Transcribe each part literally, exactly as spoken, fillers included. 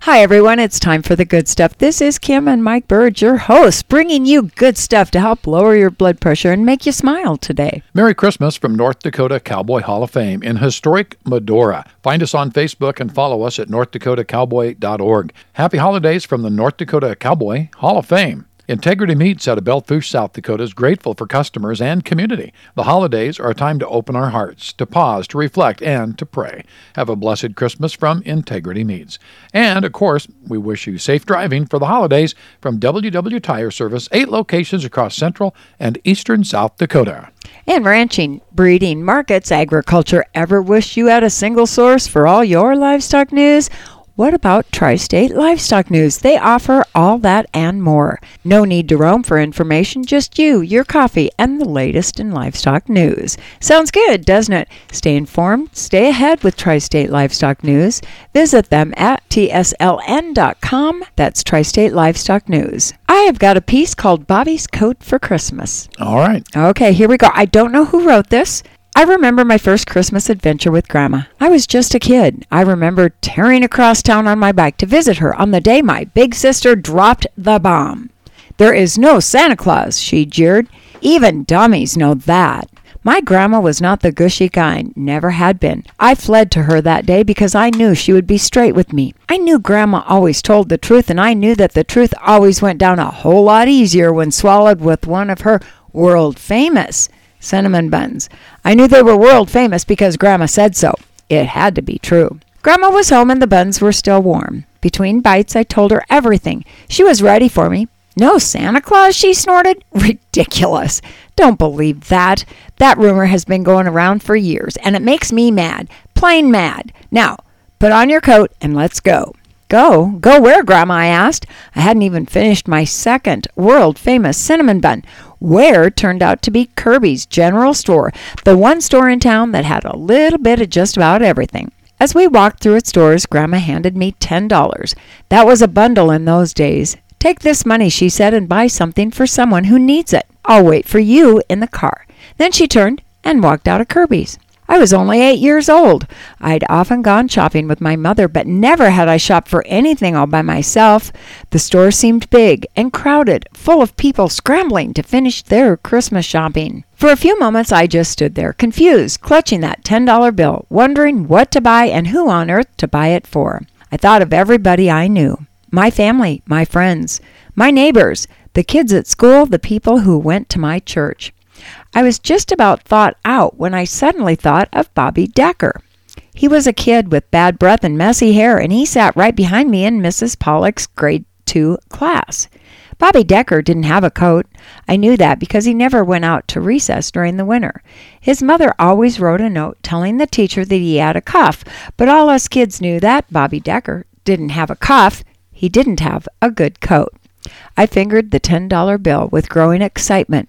Hi, everyone. It's time for the good stuff. This is Kim and Mike Bird, your hosts, bringing you good stuff to help lower your blood pressure and make you smile today. Merry Christmas from North Dakota Cowboy Hall of Fame in historic Medora. Find us on Facebook and follow us at north dakota cowboy dot org. Happy holidays from the North Dakota Cowboy Hall of Fame. Integrity Meats out of Belle Fourche, South Dakota is grateful for customers and community. The holidays are a time to open our hearts, to pause, to reflect, and to pray. Have a blessed Christmas from Integrity Meats. And, of course, we wish you safe driving for the holidays from W W Tire Service, eight locations across central and eastern South Dakota. And ranching, breeding, markets, agriculture. Ever wish you had a single source for all your livestock news? What about Tri-State Livestock News? They offer all that and more. No need to roam for information, just you, your coffee, and the latest in livestock news. Sounds good, doesn't it? Stay informed, stay ahead with Tri-State Livestock News. Visit them at T S L N dot com. That's Tri-State Livestock News. I have got a piece called Bobby's Coat for Christmas. All right. Okay, here we go. I don't know who wrote this. I remember my first Christmas adventure with Grandma. I was just a kid. I remember tearing across town on my bike to visit her on the day my big sister dropped the bomb. There is no Santa Claus, she jeered. Even dummies know that. My grandma was not the gushy kind, never had been. I fled to her that day because I knew she would be straight with me. I knew Grandma always told the truth, and I knew that the truth always went down a whole lot easier when swallowed with one of her world-famous cinnamon buns. I knew they were world famous because Grandma said so. It had to be true. Grandma was home and the buns were still warm. Between bites, I told her everything. She was ready for me. No Santa Claus, she snorted. Ridiculous. Don't believe that. That rumor has been going around for years, and it makes me mad. Plain mad. Now, put on your coat and let's go. Go? Go where, Grandma? I asked. I hadn't even finished my second world-famous cinnamon bun. Where turned out to be Kirby's General Store, the one store in town that had a little bit of just about everything. As we walked through its doors, Grandma handed me ten dollars. That was a bundle in those days. Take this money, she said, and buy something for someone who needs it. I'll wait for you in the car. Then she turned and walked out of Kirby's. I was only eight years old. I'd often gone shopping with my mother, but never had I shopped for anything all by myself. The store seemed big and crowded, full of people scrambling to finish their Christmas shopping. For a few moments, I just stood there, confused, clutching that ten dollar bill, wondering what to buy and who on earth to buy it for. I thought of everybody I knew, my family, my friends, my neighbors, the kids at school, the people who went to my church. I was just about thought out when I suddenly thought of Bobby Decker. He was a kid with bad breath and messy hair, and he sat right behind me in Missus Pollock's grade two class. Bobby Decker didn't have a coat. I knew that because he never went out to recess during the winter. His mother always wrote a note telling the teacher that he had a cough, but all us kids knew that Bobby Decker didn't have a cough. He didn't have a good coat. I fingered the ten dollar bill with growing excitement.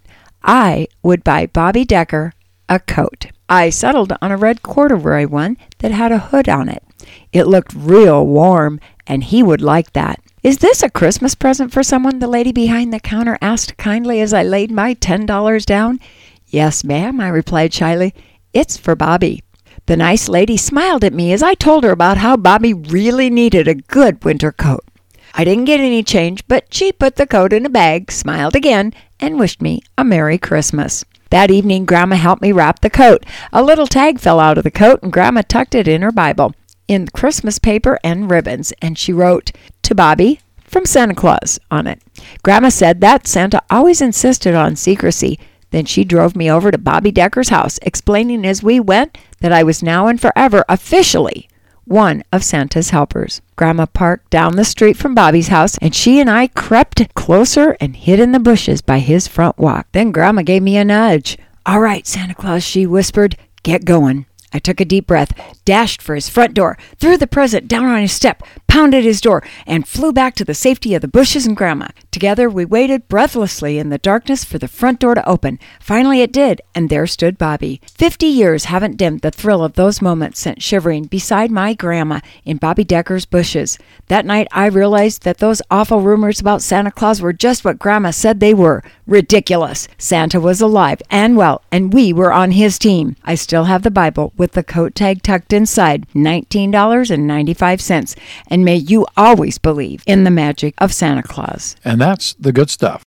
I would buy Bobby Decker a coat. I settled on a red corduroy one that had a hood on it. It looked real warm, and he would like that. Is this a Christmas present for someone? The lady behind the counter asked kindly as I laid my ten dollars down. Yes, ma'am, I replied shyly. It's for Bobby. The nice lady smiled at me as I told her about how Bobby really needed a good winter coat. I didn't get any change, but she put the coat in a bag, smiled again, and wished me a Merry Christmas. That evening, Grandma helped me wrap the coat. A little tag fell out of the coat, and Grandma tucked it in her Bible, in Christmas paper and ribbons, and she wrote, "To Bobby, from Santa Claus," on it. Grandma said that Santa always insisted on secrecy. Then she drove me over to Bobby Decker's house, explaining as we went that I was now and forever officially one of Santa's helpers. Grandma parked down the street from Bobby's house, and she and I crept closer and hid in the bushes by his front walk. Then Grandma gave me a nudge. "All right, Santa Claus," she whispered. "Get going." I took a deep breath, dashed for his front door, threw the present down on his step, pounded his door, and flew back to the safety of the bushes and Grandma. Together we waited breathlessly in the darkness for the front door to open. Finally it did, and there stood Bobby. Fifty years haven't dimmed the thrill of those moments sent shivering beside my Grandma in Bobby Decker's bushes. That night I realized that those awful rumors about Santa Claus were just what Grandma said they were. Ridiculous. Santa was alive and well, and we were on his team. I still have the Bible with with the coat tag tucked inside, nineteen dollars and ninety-five cents. And may you always believe in the magic of Santa Claus. And that's the good stuff.